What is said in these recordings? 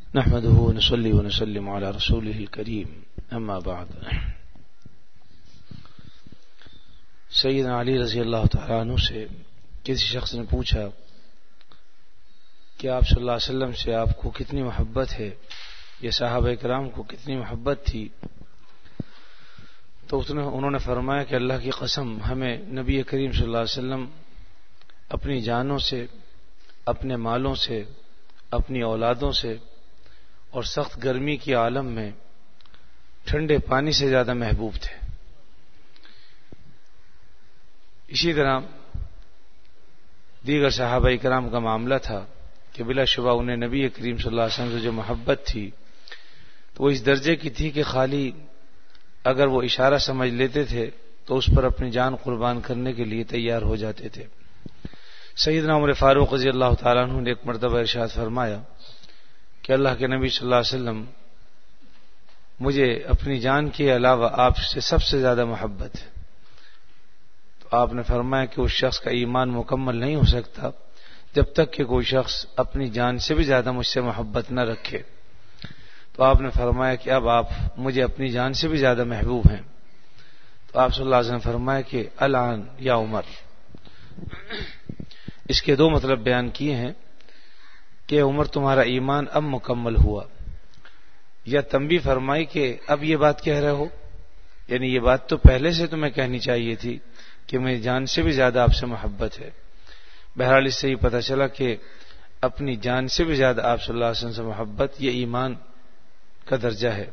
نحمده ونصلي ونسلم على رسوله الكريم اما بعد. سیدنا علی رضی اللہ تعالیٰ عنہ سے کسی شخص نے پوچھا کہ آپ صلی اللہ علیہ وسلم سے آپ کو کتنی محبت ہے، یہ صحابہ کرام کو کتنی محبت تھی؟ تو انہوں نے فرمایا کہ اللہ کی قسم، ہمیں نبی کریم صلی اللہ علیہ وسلم اپنی جانوں سے، اپنے مالوں سے، اپنی اولادوں سے اور سخت گرمی کی عالم میں ٹھنڈے پانی سے زیادہ محبوب تھے. اسی طرح دیگر صحابہ کرام کا معاملہ تھا کہ بلا شبہ انہیں نبی کریم صلی اللہ علیہ وسلم سے جو محبت تھی تو وہ اس درجے کی تھی کہ خالی اگر وہ اشارہ سمجھ لیتے تھے تو اس پر اپنی جان قربان کرنے کے لیے تیار ہو جاتے تھے. سیدنا عمر فاروق رضی اللہ تعالیٰ عنہ نے ایک مرتبہ ارشاد فرمایا کہ اللہ کے نبی صلی اللہ علیہ وسلم، مجھے اپنی جان کے علاوہ آپ سے سب سے زیادہ محبت ہے. تو آپ نے فرمایا کہ اس شخص کا ایمان مکمل نہیں ہو سکتا جب تک کہ کوئی شخص اپنی جان سے بھی زیادہ مجھ سے محبت نہ رکھے. تو آپ نے فرمایا کہ اب آپ مجھے اپنی جان سے بھی زیادہ محبوب ہیں. تو آپ صلی اللہ علیہ وسلم نے فرمایا کہ الآن یا عمر. اس کے دو مطلب بیان کیے ہیں کہ عمر تمہارا ایمان اب مکمل ہوا، یا تنبیہ فرمائی کہ اب یہ بات کہہ رہے ہو، یعنی یہ بات تو پہلے سے تمہیں کہنی چاہیے تھی کہ میری جان سے بھی زیادہ آپ سے محبت ہے. بہرحال اس سے یہ پتہ چلا کہ اپنی جان سے بھی زیادہ آپ صلی اللہ علیہ وسلم سے محبت یہ ایمان کا درجہ ہے.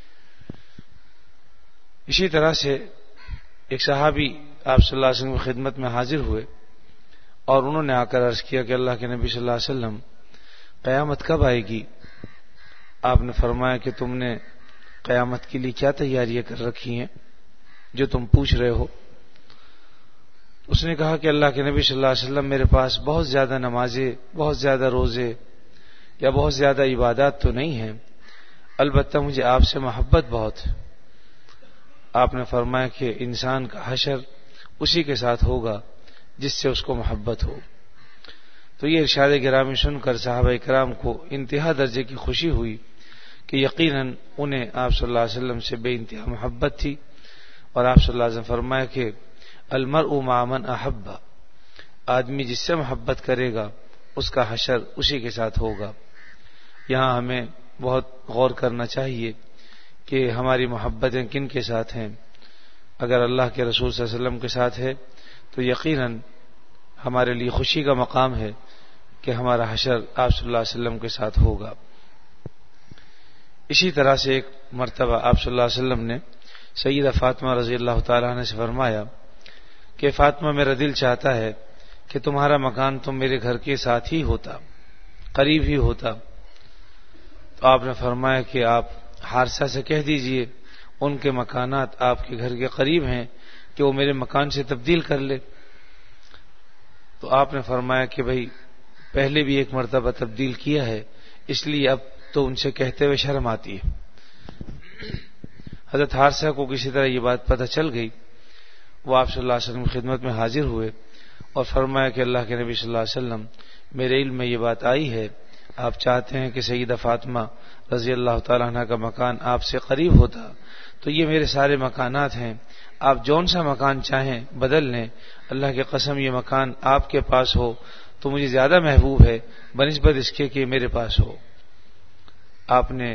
اسی طرح سے ایک صحابی آپ صلی اللہ علیہ وسلم کی خدمت میں حاضر ہوئے اور انہوں نے آ کر عرض کیا کہ اللہ کے نبی صلی اللہ علیہ وسلم، قیامت کب آئے گی؟ آپ نے فرمایا کہ تم نے قیامت کے لیے کیا تیاریاں کر رکھی ہیں جو تم پوچھ رہے ہو؟ اس نے کہا کہ اللہ کے نبی صلی اللہ علیہ وسلم، میرے پاس بہت زیادہ نمازیں، بہت زیادہ روزے یا بہت زیادہ عبادات تو نہیں ہیں، البتہ مجھے آپ سے محبت بہت ہے. آپ نے فرمایا کہ انسان کا حشر اسی کے ساتھ ہوگا جس سے اس کو محبت ہو. تو یہ ارشاد گرامی سن کر صحابہ کرام کو انتہا درجے کی خوشی ہوئی کہ یقیناً انہیں آپ صلی اللہ علیہ وسلم سے بے انتہا محبت تھی. اور آپ صلی اللہ علیہ وسلم فرمایا کہ المرء مع من احب، آدمی جس سے محبت کرے گا اس کا حشر اسی کے ساتھ ہوگا. یہاں ہمیں بہت غور کرنا چاہیے کہ ہماری محبتیں کن کے ساتھ ہیں. اگر اللہ کے رسول صلی اللہ علیہ وسلم کے ساتھ ہے تو یقیناً ہمارے لیے خوشی کا مقام ہے کہ ہمارا حشر آپ صلی اللہ علیہ وسلم کے ساتھ ہوگا. اسی طرح سے ایک مرتبہ آپ صلی اللہ علیہ وسلم نے سیدہ فاطمہ رضی اللہ تعالیٰ عنہ سے فرمایا کہ فاطمہ، میرا دل چاہتا ہے کہ تمہارا مکان تم میرے گھر کے ساتھ ہی ہوتا، قریب ہی ہوتا. تو آپ نے فرمایا کہ آپ حارثہ سے کہہ دیجئے ان کے مکانات آپ کے گھر کے قریب ہیں کہ وہ میرے مکان سے تبدیل کر لے. تو آپ نے فرمایا کہ بھئی پہلے بھی ایک مرتبہ تبدیل کیا ہے، اس لیے اب تو ان سے کہتے ہوئے شرم آتی ہے. حضرت حارثہ کو کسی طرح یہ بات پتہ چل گئی. وہ آپ صلی اللہ علیہ وسلم کی خدمت میں حاضر ہوئے اور فرمایا کہ اللہ کے نبی صلی اللہ علیہ وسلم، میرے علم میں یہ بات آئی ہے، آپ چاہتے ہیں کہ سیدہ فاطمہ رضی اللہ تعالیٰ عنہ کا مکان آپ سے قریب ہوتا، تو یہ میرے سارے مکانات ہیں، آپ جون سا مکان چاہیں بدل لیں، اللہ کی قسم یہ مکان آپ کے پاس ہو تو مجھے زیادہ محبوب ہے بنسبت اس کے کہ میرے پاس ہو. آپ نے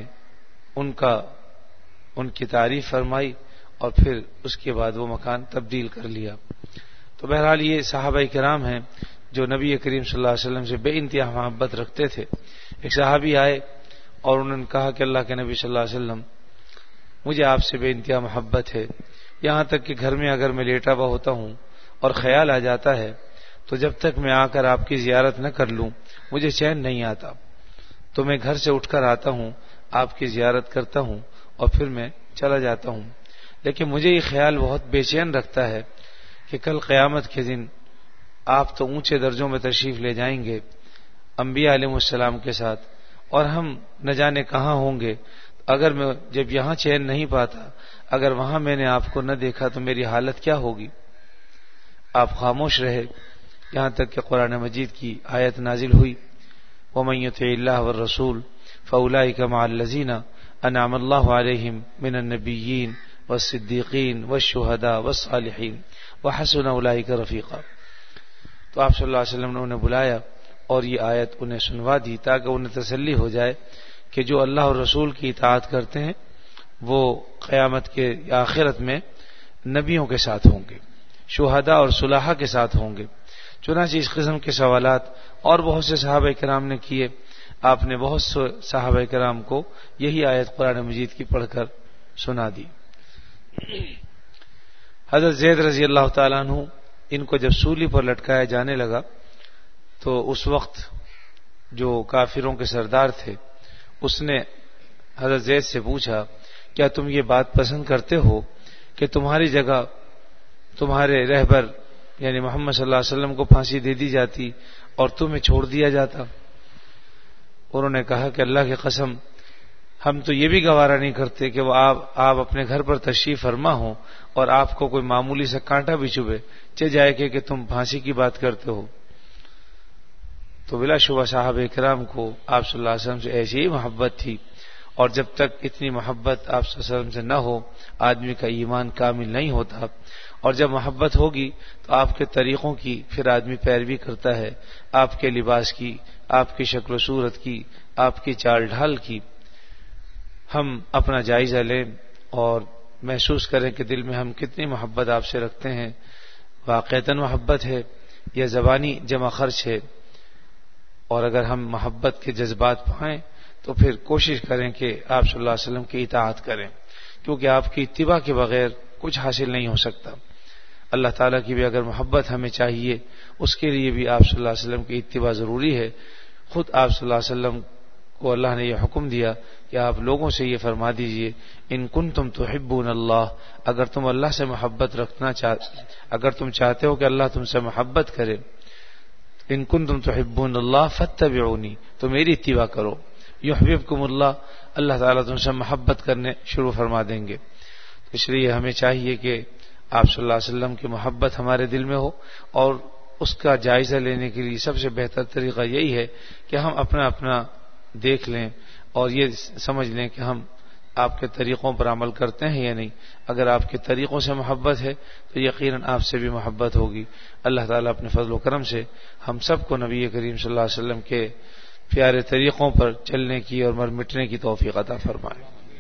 ان کی تعریف فرمائی اور پھر اس کے بعد وہ مکان تبدیل کر لیا. تو بہرحال یہ صحابہ کرام ہیں جو نبی کریم صلی اللہ علیہ وسلم سے بے انتہا محبت رکھتے تھے. ایک صحابی آئے اور انہوں نے کہا کہ اللہ کے نبی صلی اللہ علیہ وسلم، مجھے آپ سے بے انتہا محبت ہے، یہاں تک کہ گھر میں اگر میں لیٹا ہوا ہوتا ہوں اور خیال آ جاتا ہے تو جب تک میں آ کر آپ کی زیارت نہ کر لوں مجھے چین نہیں آتا. تو میں گھر سے اٹھ کر آتا ہوں، آپ کی زیارت کرتا ہوں اور پھر میں چلا جاتا ہوں. لیکن مجھے یہ خیال بہت بے چین رکھتا ہے کہ کل قیامت کے دن آپ تو اونچے درجوں میں تشریف لے جائیں گے انبیاء علیہ السلام کے ساتھ، اور ہم نہ جانے کہاں ہوں گے. اگر میں جب یہاں چین نہیں پاتا، اگر وہاں میں نے آپ کو نہ دیکھا تو میری حالت کیا ہوگی؟ آپ خاموش رہے یہاں تک کہ قرآن مجید کی آیت نازل ہوئی، وَمَن يُطِعِ اللَّهَ وَالرَّسُولَ فاولئک مع الذین انعم اللہ علیہم من النبیین والصدیقین والشہداء والصالحین وحسن اولئک رفیقا۔ تو آپ صلی اللہ علیہ وسلم نے انہیں بلایا اور یہ آیت انہیں سنوا دی تاکہ انہیں تسلی ہو جائے کہ جو اللہ اور رسول کی اطاعت کرتے ہیں وہ قیامت کے آخرت میں نبیوں کے ساتھ ہوں گے، شہداء اور صلحاء کے ساتھ ہوں گے۔ چنانچہ اس قسم کے سوالات اور بہت سے صحابہ کرام نے کیے۔ آپ نے بہت سے صحابہ کرام کو یہی آیت قرآن مجید کی پڑھ کر سنا دی۔ حضرت زید رضی اللہ تعالیٰ عنہ ان کو جب سولی پر لٹکایا جانے لگا تو اس وقت جو کافروں کے سردار تھے اس نے حضرت زید سے پوچھا کیا تم یہ بات پسند کرتے ہو کہ تمہاری جگہ تمہارے رہبر یعنی محمد صلی اللہ علیہ وسلم کو پھانسی دے دی جاتی اور تمہیں چھوڑ دیا جاتا؟ انہوں نے کہا کہ اللہ کی قسم ہم تو یہ بھی گوارا نہیں کرتے کہ وہ آپ اپنے گھر پر تشریف فرما ہوں اور آپ کو کوئی معمولی سا کانٹا بھی چبھے جائے کہ تم پھانسی کی بات کرتے ہو۔ تو بلا شبہ صحابہ کرام کو آپ صلی اللہ علیہ وسلم سے ایسی ہی محبت تھی، اور جب تک اتنی محبت آپ صلی اللہ علیہ وسلم سے نہ ہو آدمی کا ایمان کامل نہیں ہوتا، اور جب محبت ہوگی تو آپ کے طریقوں کی پھر آدمی پیروی کرتا ہے، آپ کے لباس کی، آپ کی شکل و صورت کی، آپ کی چال ڈھال کی۔ ہم اپنا جائزہ لیں اور محسوس کریں کہ دل میں ہم کتنی محبت آپ سے رکھتے ہیں، واقعتاً محبت ہے یا زبانی جمع خرچ ہے، اور اگر ہم محبت کے جذبات پائیں تو پھر کوشش کریں کہ آپ صلی اللہ علیہ وسلم کی اطاعت کریں، کیونکہ آپ کی اتباع کے بغیر کچھ حاصل نہیں ہو سکتا۔ اللہ تعالیٰ کی بھی اگر محبت ہمیں چاہیے اس کے لیے بھی آپ صلی اللہ علیہ وسلم کی اتباع ضروری ہے۔ خود آپ صلی اللہ علیہ وسلم کو اللہ نے یہ حکم دیا کہ آپ لوگوں سے یہ فرما دیجئے ان کنتم تحبون اللہ، اگر تم اللہ سے محبت اگر تم چاہتے ہو کہ اللہ تم سے محبت کرے، ان کنتم تحبون اللہ فاتبعونی، تو میری اتباع کرو، یحببکم اللہ، اللہ تعالیٰ تم سے محبت کرنے شروع فرما دیں گے۔ اس لیے ہمیں چاہیے کہ آپ صلی اللہ علیہ وسلم کی محبت ہمارے دل میں ہو، اور اس کا جائزہ لینے کے لیے سب سے بہتر طریقہ یہی ہے کہ ہم اپنا دیکھ لیں اور یہ سمجھ لیں کہ ہم آپ کے طریقوں پر عمل کرتے ہیں یا نہیں۔ اگر آپ کے طریقوں سے محبت ہے تو یقیناً آپ سے بھی محبت ہوگی۔ اللہ تعالیٰ اپنے فضل و کرم سے ہم سب کو نبی کریم صلی اللہ علیہ وسلم کے پیارے طریقوں پر چلنے کی اور مر مٹنے کی توفیق عطا فرمائے۔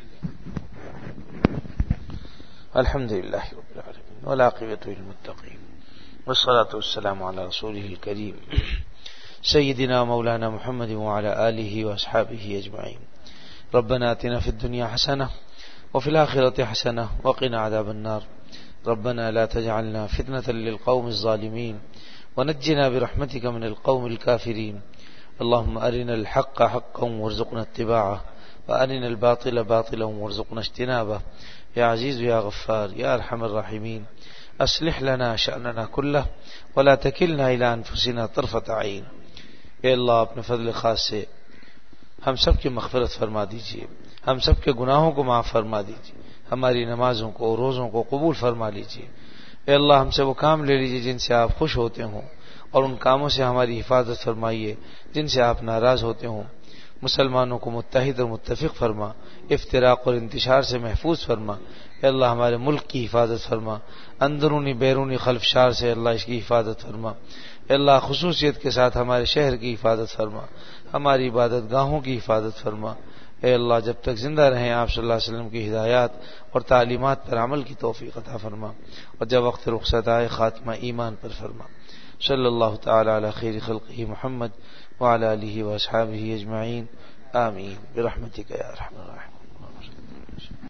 الحمدللہ رب العالمین والعاقبۃ للمتقین والصلاة والسلام علی رسولہ الکریم سیدنا مولانا محمد وعلى آلہ واصحابہ اجمعین۔ ربنا آتنا في الدنيا حسنة وفي الآخرة حسنة وقنا عذاب النار۔ ربنا لا تجعلنا فتنة للقوم الظالمين ونجنا برحمتك من القوم الكافرين۔ اللهم أرنا الحق حقا وارزقنا اتباعه وأرنا الباطل باطلا وارزقنا اجتنابه يا عزيز يا غفار يا أرحم الراحمين۔ أصلح لنا شأننا كله ولا تكلنا إلى أنفسنا طرفة عين۔ اے اللہ اپنے فضل خاص سے ہم سب کی مغفرت فرما دیجئے، ہم سب کے گناہوں کو معاف فرما دیجئے، ہماری نمازوں کو اور روزوں کو قبول فرما لیجئے۔ اے اللہ ہم سے وہ کام لے لیجئے جن سے آپ خوش ہوتے ہوں، اور ان کاموں سے ہماری حفاظت فرمائیے جن سے آپ ناراض ہوتے ہوں۔ مسلمانوں کو متحد اور متفق فرما، افتراق اور انتشار سے محفوظ فرما۔ اے اللہ ہمارے ملک کی حفاظت فرما، اندرونی بیرونی خلفشار سے اللہ اس کی حفاظت فرما۔ اے اللہ خصوصیت کے ساتھ ہمارے شہر کی حفاظت فرما، ہماری عبادت گاہوں کی حفاظت فرما۔ اے اللہ جب تک زندہ رہیں آپ صلی اللہ علیہ وسلم کی ہدایات اور تعلیمات پر عمل کی توفیق عطا فرما، اور جب وقت رخصت آئے خاتمہ ایمان پر فرما۔ صلی اللہ تعالی علی خیر خلقہ محمد وعلی آلہ واصحابہ اجمعین، آمین برحمتک یا ارحم الراحمین۔